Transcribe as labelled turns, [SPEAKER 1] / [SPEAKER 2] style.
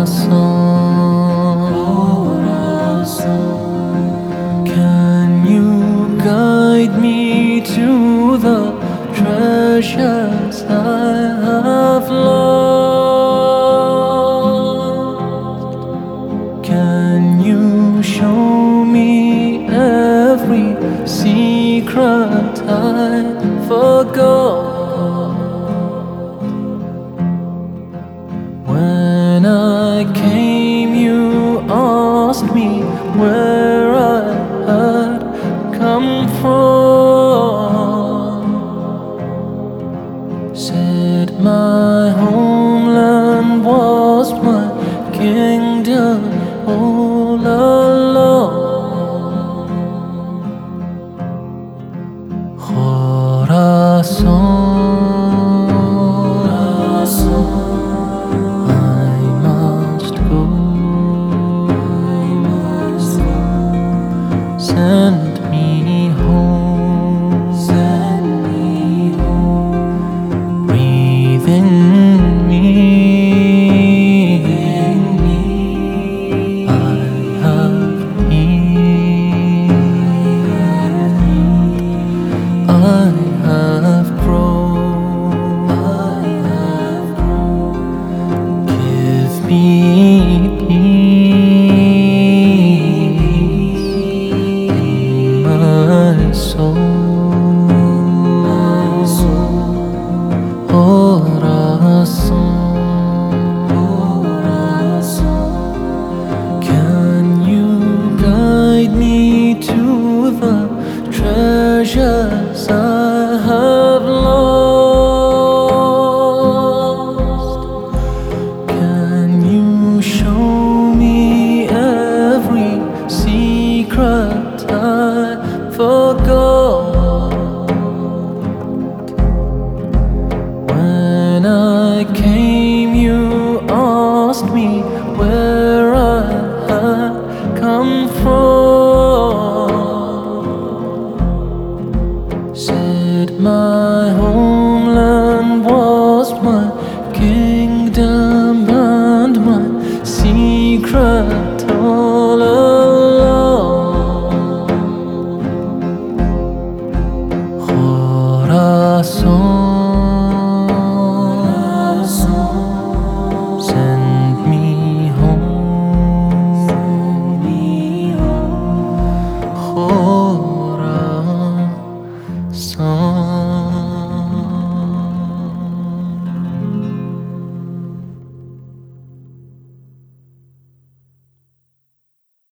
[SPEAKER 1] corazón. Can you guide me to the treasures I have lost? Can you show me every secret I forgot? When I came, you asked me where I had come from. Said my homeland was my kingdom all along. Corazón, send me home, breathe in me. I have need, I have grown, give me